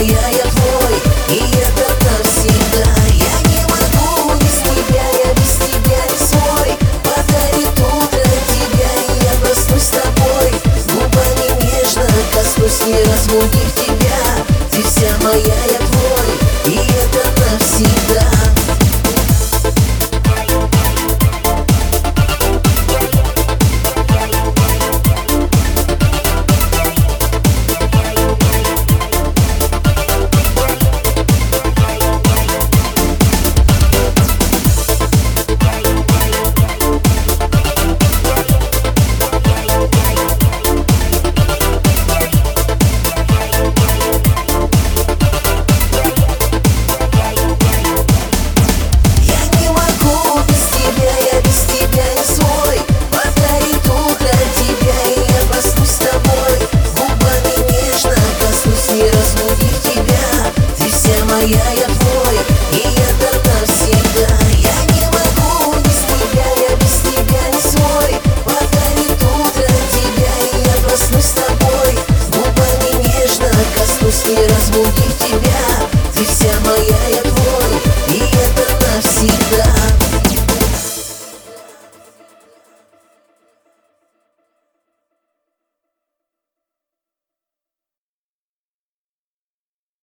моя, я твой, и это навсегда. Я не могу без тебя, я без тебя не свой. Подарит утро тебя, и я проснусь с тобой. Губами нежно коснусь, не разбудив тебя. Ты вся моя, я твой, и это навсегда. Я твой, и это навсегда. Я не могу без тебя, я без тебя не свой. Подарит утро тебя, и я проснусь с тобой. Губами нежно коснусь, не разбудив тебя. Ты вся моя, я